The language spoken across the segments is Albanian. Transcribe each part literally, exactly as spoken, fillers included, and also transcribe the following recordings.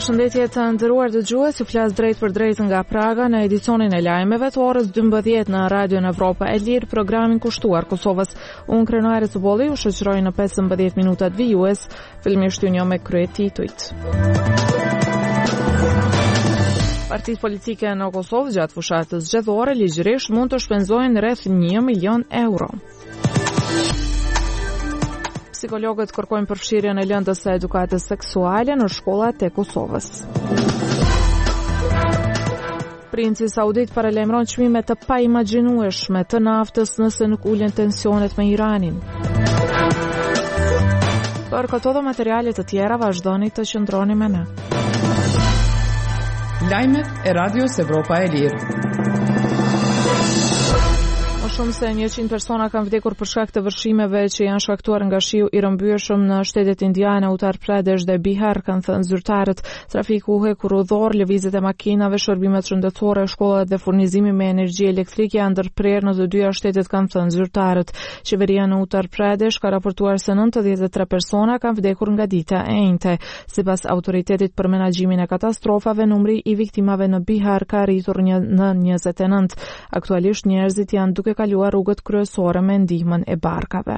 Përshëndetje të nderuar dëgjues, ju flas drejt për drejt nga Praga në edicionin e lajmeve të orës dymbëdhjetë në Radio Evropa e Lirë, programin kushtuar Kosovës. Unë Krenare Cubolli ju shoqëroj në pesëmbëdhjetë minutat vijues, fillimisht ju njoh me kryet titujt. Partitë politike në Kosovë gjatë fushatës zgjedhore ligjërisht mund të shpenzojnë rreth një milion euro. Psikologët kërkojnë përfshirjen e lëndës së edukatës seksuale në shkollat e Kosovës. Princi Saudit paralajmëron çmime të paimagjinueshme të naftës nëse nuk ulen tensionet me Iranin. Për këto dhe materiale të tjera vazhdoni të qëndroni me ne. Lajmet e Radios Evropa e Lirë. Shumë se njëqind persona kanë vdekur për shkak të vërshimeve që janë shkaktuar nga shiu i rrëmbyeshëm në shtetet indiane, Uttar Pradesh dhe Bihar, kanë thënë zyrtarët. Trafiku u hekur rrugor, lëvizjet e makinave, shërbimet shëndetësore, shkollat dhe furnizimi me energji elektrike janë ndërprerë në të dyja shtetet, kanë thënë zyrtarët. Qeveria në Uttar Pradesh ka raportuar se nëntëdhjetë e tre persona kanë vdekur nga dita e njëjte. Sipas autoritetit për menaxhimin e katastrofave, numri i viktimave në Bihar ka arritur një, në njëzet e nëntë. Aktualisht njerëzit janë duke kaluar rrugët kryesore me ndihmën e barkave.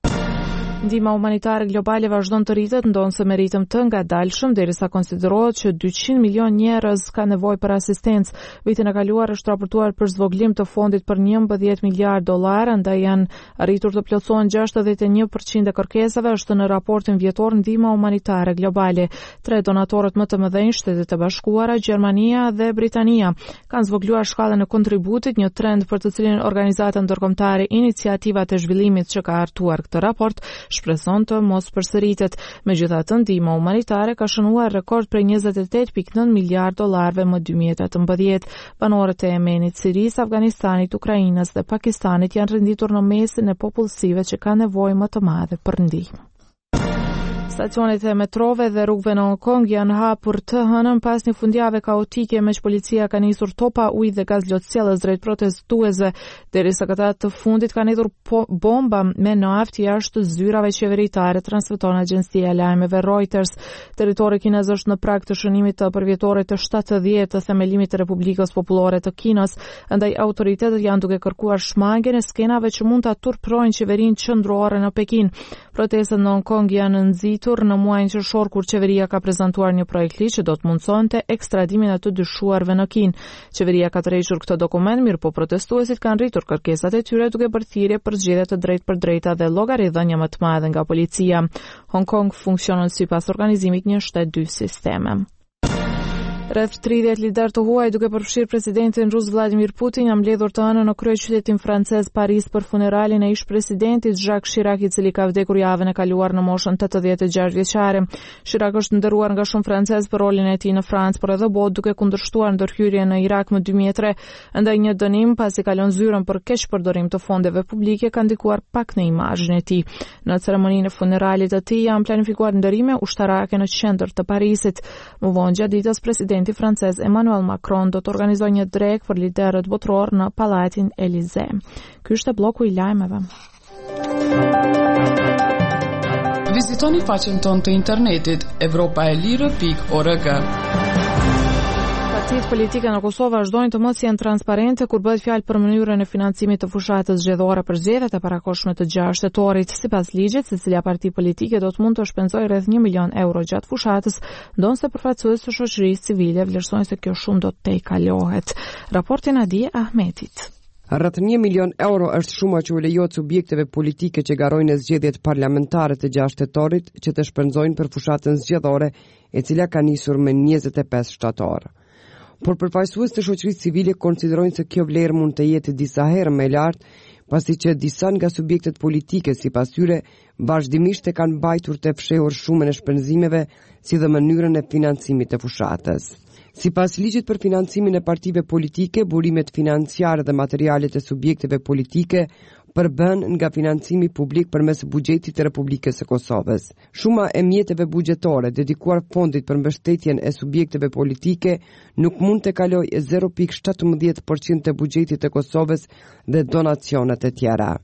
Ndihma humanitare globale vazhdon të rritet, ndonse me ritëm të ngadalshëm, derisa konsiderohet që dyqind milion njerëz ka nevojë për asistencë. Vitin e kaluar është raportuar për zvoglim të fondit për njëmbëdhjetë miliardë dollar, ndaj janë arritur të plotësohen gjashtëdhjetë e një përqind e kërkesave, është në raportin vjetor Ndihma humanitare globale. Tre donatorët më të mëdhenj, Shtetet e Bashkuara, Gjermania dhe Britania, kanë zvogluar shkallën e kontributit, një trend për të cilin organizata ndërkombëtare Iniciativat e Zhvillimit që ka hartuar këtë raport shpreson të mos përsëritet. Megjithatë, ndihma humanitare ka shënuar rekord për njëzet e tetë pikë nëntë miliardë dollarëve më dy mijë e tetëmbëdhjetë. Banorët e Yemenit, Sirisë, Afganistanit, Ukrainës dhe Pakistanit janë renditur në mesin e popullsive që ka nevojë më të madhe për ndihmë. Stacionet e metrove dhe rrugëve në Hong Kong janë hapur të hënën pas një fundjavë kaotike me që policia ka nisur topa ujë dhe gaz lotësielës drejt protestuesve, derisa këta të fundit kanë hedhur po bomba me naftë jashtë zyrave qeveritare, transmeton agjencia e lajmeve Reuters. Territori kinez është në prag të shënimit të përvjetorit të shtatëdhjetë të themelimit të Republikës Popullore të Kinës, ndaj autoritetet janë duke kërkuar shmangjen e skenave që mund ta turprojnë qeverinë qendrore në Pekin. Protestat në Hong Kong janë nxitur në muajin qershor kur qeveria ka prezantuar një projekt ligj që do të mundsonte ekstradimin e të dyshuarve në Kinë. Qeveria ka tërhequr këtë dokument, mirë po protestuesit kanë rritur kërkesat e tyre duke bërë thirrje për zgjedhje të drejtpërdrejta dhe llogaridhënie më të madhe nga policia. Hong Kong funksionon sipas organizimit një shtet dy sisteme. Rreth tridhjetë lider të huaj duke përfshirë presidentin rus Vladimir Putin janë mbledhur të hënën në kryeqytetin francez Paris për funeralin e ish-presidentit Jacques Chirac, i cili ka vdekur javën e kaluar në moshën tetëdhjetë e gjashtë vjeçare. Chirac është nderuar nga shumë francezë për rolin e tij në Francë, por edhe botë duke kundërshtuar ndërhyrjen në Irak më dy mijë e tre, ndaj një dënim pasi kalon zyrën për keq përdorim të fondeve publike ka ndikuar pak në imazhin e tij. Në ceremoninë e funeralit të tij janë planifikuar ndërime ushtarake në qendër të Parisit. Më vonë gjatë ditës presidenti Presidenti francez Emmanuel Macron do të organizojë një drekë për liderët botror në Pallatin Elysee. Ky është bloku i lajmeve. Vizitoni faqen tonë të internetit evropaelire pikë org. Partitë politike në Kosovë vazhdojnë të mos jenë transparente kur bëhet fjalë për mënyrën e financimit të fushatës zgjedhore për zgjedhjet e parakohshme të gjashtë shtatorit. Sipas ligjit, secila parti politike do të mund të shpenzojë rreth një milion euro gjatë fushatës, ndonse përfaqësues të shoqërisë civile vlerësojnë se kjo shumë do të tejkalohet. Raporti Nadia Ahmetit. Rreth një milion euro është shuma që u lejohet subjekteve politike që garojnë zgjedhjet parlamentare të gjashtë shtatorit që të shpenzojnë për fushatën zgjedhore, e cila ka nisur me njëzet e pesë shtator. Por përfaqësues të shoqërisë civile konsiderojnë se kjo vlerë mund të jetë disa herë më e lartë, pasi që disa nga subjektet politike sipas tyre vazhdimisht e kanë mbajtur të fshehur shumën e shpenzimeve si dhe mënyrën e financimit të fushatës. Sipas ligjit për financimin e partive politike, burimet financiare dhe materialet e subjekteve politike përbën nga financimi publik përmes buxhetit të Republikës së Kosovës. Shuma e mjeteve buxhetore dedikuar fondit për mbështetjen e subjekteve politike nuk mund të kalojë zero pikë shtatëmbëdhjetë përqind të buxhetit të Kosovës dhe donacionet e tjera.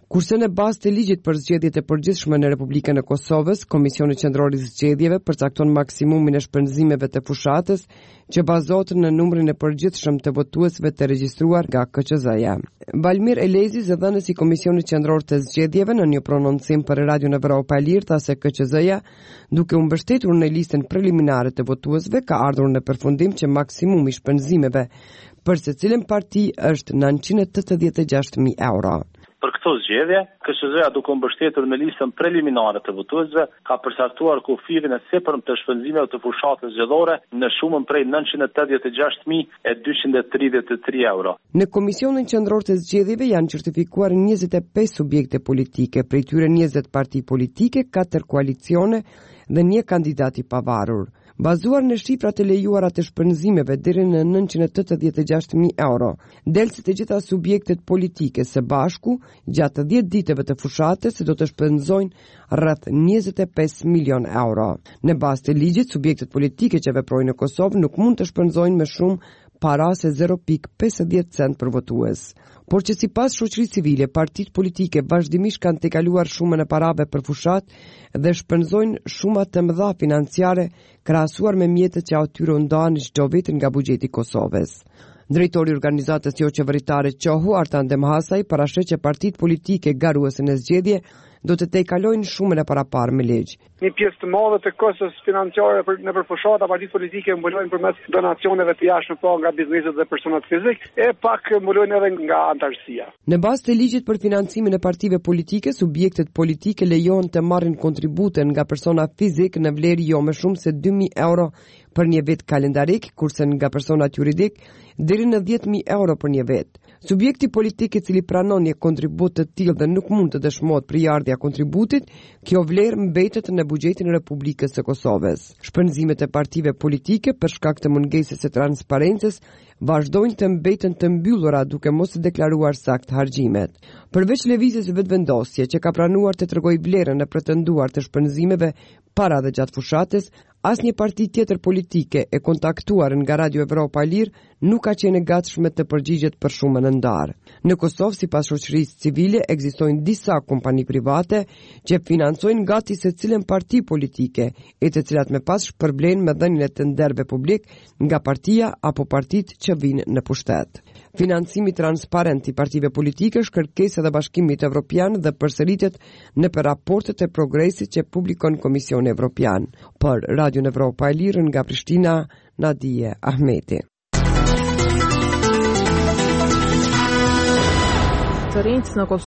Kurse në bazë të ligjit për zgjedhjet e përgjithshme në Republikën e Kosovës, Komisioni Qendror i Zgjedhjeve përcakton maksimumin e shpenzimeve të fushatës që bazohet në numrin e përgjithshëm të votuesve të regjistruar nga K Q Z-ja. Balmir Elezi, zëdhënës i Komisionit Qendror të Zgjedhjeve, në një prononcim për Radion Evropa e Lirë, tha se K Q Z-ja, duke u mbështetur në listën preliminare të votuesve, ka ardhur në përfundim që maksimumi i shpenzimeve për secilën parti është nëntëqind e tetëdhjetë e gjashtë mijë euro. Për këto zgjedhje, K Q Z-ja duke u mbështetur në listën preliminare të votuesve, ka përcaktuar kufirin e sipërm të shpenzimeve të fushatës zgjedhore në shumën prej nëntëqind e tetëdhjetë e gjashtë mijë e dyqind e tridhjetë e tre euro. Në Komisionin Qendror të Zgjedhjeve janë certifikuar njëzet e pesë subjekte politike, prej tyre njëzet parti politike, katër koalicione dhe një kandidat i pavarur. Bazuar në shifrat e lejuara të shpenzimeve deri në nëntëqind e tetëdhjetë e gjashtë mijë euro, del se të gjitha subjektet politike së bashku gjatë dhjetë ditëve të fushatës do të shpenzojnë rreth njëzet e pesë milion euro. Në bazë të ligjit, subjektet politike që veprojnë në Kosovë nuk mund të shpenzojnë më shumë para se zero pikë pesëdhjetë cent për votues. Por që sipas shoqërisë civile, partitë politike vazhdimisht kanë tejkaluar shumën e parave për fushat dhe shpenzojnë shuma të mëdha financiare krahasuar me mjetet që atyre u ndahen çdo vit nga buxheti i Kosovës. Drejtori i organizatës jo qeveritare Qohu, Artan Demhasaj, parasheh që partitë politike garuese në zgjedhje do të tejkalojnë shumën e paraparë me ligj. Një pjesë të madhe të kostës financiare për në përfushata partitë politike mbulojnë përmes donacioneve të jashtme pa nga bizneset dhe personat fizik, e pak mbulojnë edhe nga antarësia. Në bazë të ligjit për financimin e partive politike, subjektet politike lejohen të marrin kontribute nga persona fizik në vlerë jo më shumë se dy mijë euro për një vit kalendarik, kurse nga personat juridik deri në dhjetë mijë euro për një vit. Subjekti politik i cili pranon një kontribut të tillë dhe nuk mund të dëshmohet përjardhja kontributit, kjo vlerë mbetet në buxhetin e Republikës së Kosovës. Shpenzimet e partive politike për shkak të mungesës së transparencës vazhdojnë të mbeten të mbyllura duke mos deklaruar sakt harxhimet. Përveç lëvizjes vetëvendosje që ka pranuar të tregojë vlerën e pretenduar të shpenzimeve para dhe gjatë fushatës, asnjë parti tjetër politike e kontaktuar nga Radio Evropa e Lirë nuk ka qenë e gatshme të përgjigjet për shumën e ndarë. Në Kosovë, sipas shoqërisë civile, ekzistojnë disa kompani private që financojnë gati secilën parti politike, e të cilat me pas shpërblen me dhënien e tenderëve publik nga partia apo partitë që vinë në pushtet. Financimi transparent i partive politike është kërkesë e Bashkimit Evropian dhe përsëritet në për raportet e progresit që publikon Komisioni Evropian. Për Radio Evropa e Lirë nga Prishtina, Nadije Ahmeti. Të rinjtë në Kosovë